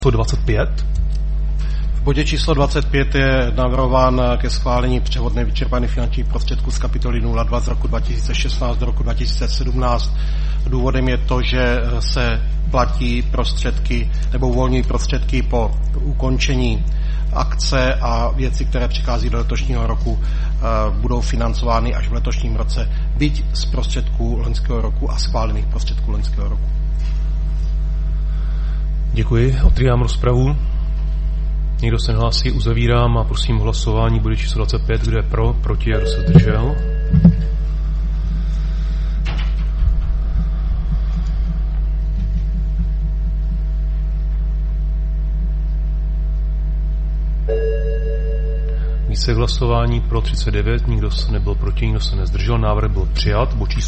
25. V bodě číslo 25 je navrhován ke schválení převod nevyčerpaných finančních prostředků z kapitoly 02 z roku 2016 do roku 2017. Důvodem je to, že se platí prostředky nebo uvolňují prostředky po ukončení akce a věci, které přichází do letošního roku, budou financovány až v letošním roce, byť z prostředků loňského roku a schválených prostředků loňského roku. Děkuji. Otvírám rozpravu. Nikdo se nehlásí, uzavírám a prosím hlasování body číslo 25, kdo je pro, proti a kdo se zdržel. Výsledek hlasování pro 39, nikdo se nebyl proti, nikdo se nezdržel, návrh byl přijat. Bod číslo